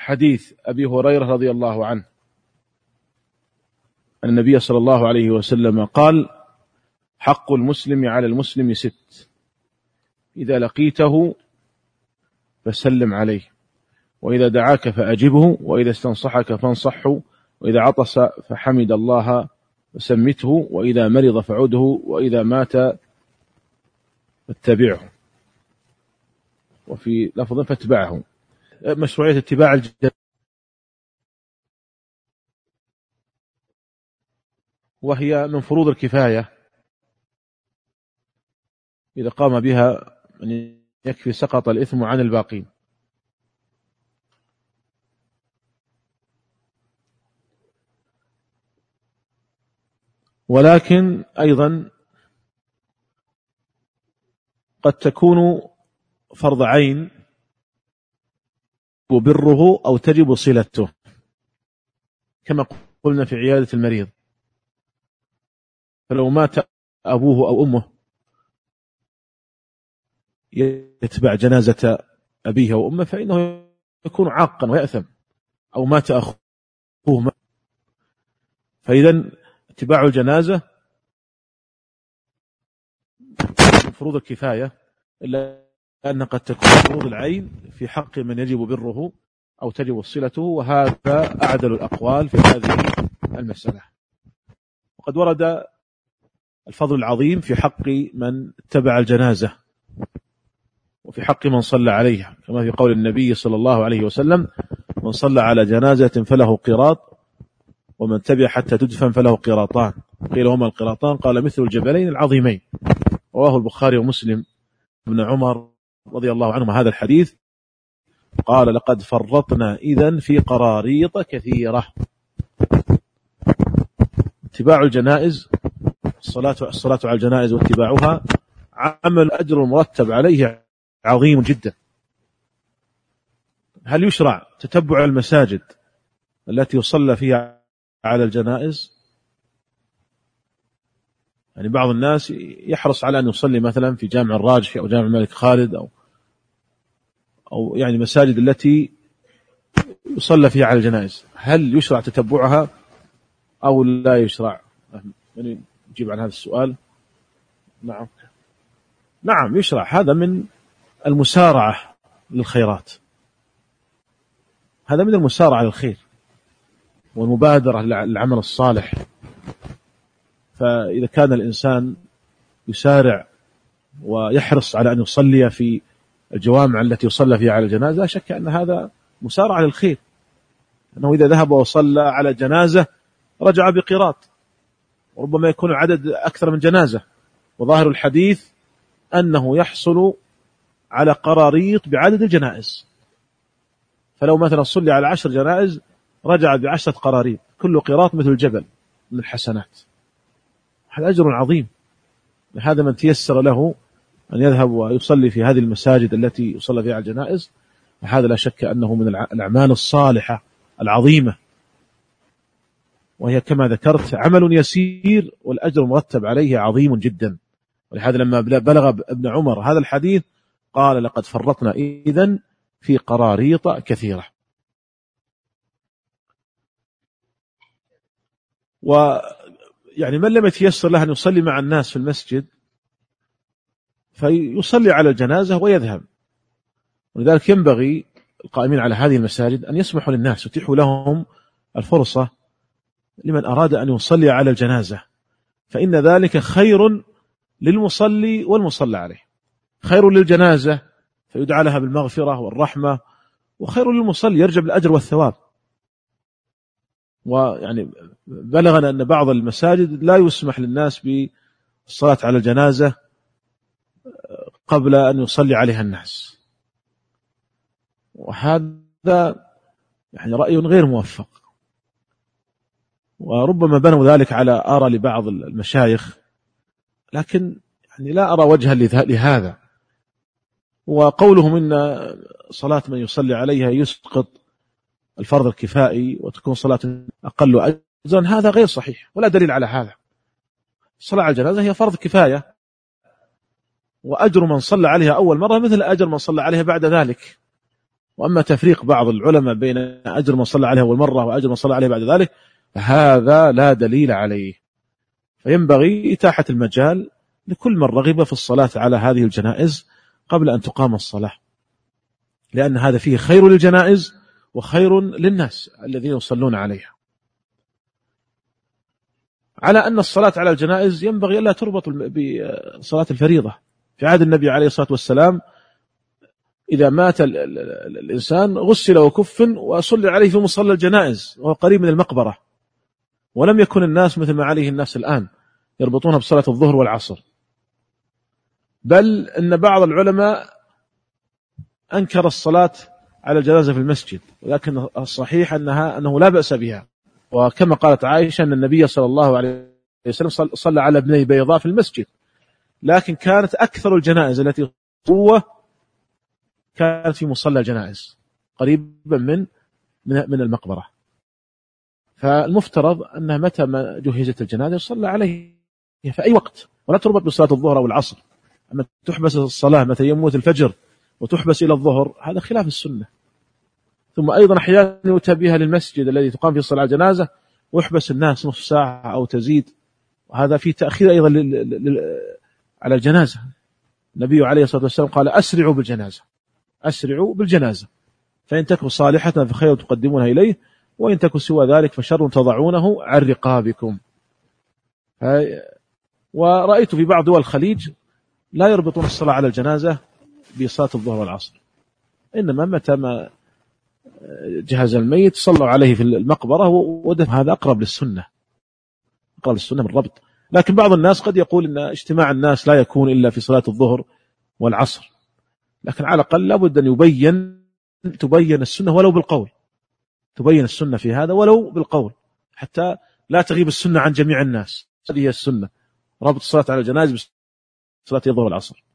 حديث أبي هريرة رضي الله عنه أن النبي صلى الله عليه وسلم قال: حق المسلم على المسلم 6: إذا لقيته فسلم عليه، وإذا دعاك فأجبه، وإذا استنصحك فانصحه، وإذا عطس فحمد الله فسمته، وإذا مرض فعده، وإذا مات فاتبعه، وفي لفظ فاتبعه. مشروعية اتباع الجنازة، وهي من فروض الكفاية، إذا قام بها من يكفي سقط الإثم عن الباقين. ولكن أيضا قد تكون فرض عين وبره أو تجب صلته، كما قلنا في عيادة المريض، فلو مات أبوه أو أمه يتبع جنازة أبيه أو أمه فإنه يكون عاقا ويأثم، أو مات أخوه. فإذا اتباع الجنازة من فروض الكفاية، إلا أن قد تكون فروض العين في حق من يجب بره أو تجب صلته، وهذا أعدل الأقوال في هذه المسألة. وقد ورد الفضل العظيم في حق من اتبع الجنازة وفي حق من صلى عليها، كما في قول النبي صلى الله عليه وسلم: من صلى على جنازة فله قيراط، ومن تبع حتى تدفن فله قيراطان. قيل: وما القيراطان؟ قال: مثل الجبلين العظيمين. رواه البخاري ومسلم. ابن عمر رضي الله عنهما هذا الحديث قال: لقد فرطنا إذن في قراريط كثيرة. اتباع الجنائز، الصلاة على الجنائز واتباعها عمل أجر المرتب عليه عظيم جدا. هل يشرع تتبع المساجد التي يصلى فيها على الجنائز؟ يعني بعض الناس يحرص على أن يصلي مثلا في جامع الراجحي أو جامع الملك خالد أو يعني مساجد التي يصلى فيها على الجنائز. هل يشرع تتبعها أو لا يشرع؟ من يجيب عن هذا السؤال؟ نعم يشرع. هذا من المسارعة للخيرات، هذا من المسارعة للخير والمبادرة للعمل الصالح. فإذا كان الإنسان يسارع ويحرص على أن يصلي في الجوامع التي يصلى فيها على الجنازة، لا شك أن هذا مسارعة للخير، أنه إذا ذهب وصلى على جنازة رجع بقيراط، وربما يكون العدد أكثر من جنازة. وظاهر الحديث أنه يحصل على قراريط بعدد الجنائز، فلو مثلا صلي على 10 جنائز رجع ب10 قراريط، كل قيراط مثل جبل من الحسنات. هذا أجر عظيم. لهذا من تيسر له أن يذهب ويصلي في هذه المساجد التي يصلى فيها الجنائز، وهذا لا شك أنه من الأعمال الصالحة العظيمة، وهي كما ذكرت عمل يسير والأجر المرتب عليه عظيم جدا. ولهذا لما بلغ ابن عمر هذا الحديث قال: لقد فرطنا إذن في قراريط كثيرة. ويعني من لم يتيسر له أن يصلي مع الناس في المسجد فيصلي على الجنازة ويذهب. ولذلك ينبغي القائمين على هذه المساجد أن يسمحوا للناس، يتيحوا لهم الفرصة لمن أراد أن يصلي على الجنازة، فإن ذلك خير للمصلي والمصلى عليه، خير للجنازة فيدعى لها بالمغفرة والرحمة، وخير للمصلي يرجى بالأجر والثواب. ويعني بلغنا أن بعض المساجد لا يسمح للناس بالصلاة على الجنازة قبل أن يصلي عليها الناس، وهذا يعني رأي غير موفق. وربما بنوا ذلك على آراء لبعض المشايخ، لكن يعني لا أرى وجها لهذا. وقولهم إن صلاة من يصلي عليها يسقط الفرض الكفائي وتكون صلاة أقل أجرا، هذا غير صحيح ولا دليل على هذا. الصلاة على الجنازة هي فرض كفاية، وأجر من صلى عليها أول مرة مثل أجر من صلى عليها بعد ذلك. وأما تفريق بعض العلماء بين أجر من صلى عليه أول مرة وأجر من صلى عليه بعد ذلك فهذا لا دليل عليه. فينبغي إتاحة المجال لكل من رغب في الصلاة على هذه الجنائز قبل أن تقام الصلاة، لأن هذا فيه خير للجنائز وخير للناس الذين يصلون عليها. على أن الصلاة على الجنائز ينبغي ألا تربط بصلاة الفريضة. في عهد النبي عليه الصلاة والسلام إذا مات الإنسان غسل وكفن وصلي عليه في مصلى الجنائز وهو قريب من المقبرة، ولم يكن الناس مثل ما عليه الناس الآن يربطونها بصلاة الظهر والعصر، بل أن بعض العلماء أنكر الصلاة على الجنازة في المسجد، ولكن الصحيح أنه لا بأس بها. وكما قالت عائشة أن النبي صلى الله عليه وسلم صلى على ابني بيضاء في المسجد، لكن كانت أكثر الجنائز التي قوة كانت في مصلى الجنائز قريبا من المقبرة. فالمفترض أنها متى ما جهزت الجنازة يصلى عليه في أي وقت، ولا تربط بصلاة الظهر أو العصر. أما تحبس الصلاة مثل يموت الفجر وتحبس إلى الظهر هذا خلاف السنة. ثم أيضا أحيانا يؤتى بها للمسجد الذي تقام فيه الصلاة على الجنازة ويحبس الناس نصف ساعة أو تزيد، وهذا فيه تأخير أيضا على الجنازة. النبي عليه الصلاة والسلام قال أسرعوا بالجنازة، أسرعوا بالجنازة، فإن تكن صالحة فخير تقدمونها إليه، وإن تكن سوى ذلك فشر تضعونه عن رقابكم. ورأيت في بعض دول الخليج لا يربطون الصلاة على الجنازة بصلاة الظهر والعصر، إنما متى ما جهز الميت صلوا عليه في المقبرة ودفن. هذا أقرب للسنة، أقرب للسنة من الربط. لكن بعض الناس قد يقول إن اجتماع الناس لا يكون إلا في صلاة الظهر والعصر، لكن على الأقل لابد أن تبين السنة ولو بالقول، تبين السنة في هذا ولو بالقول، حتى لا تغيب السنة عن جميع الناس. هذه هي السنة، ربط الصلاة على الجنائز بصلاة الظهر والعصر.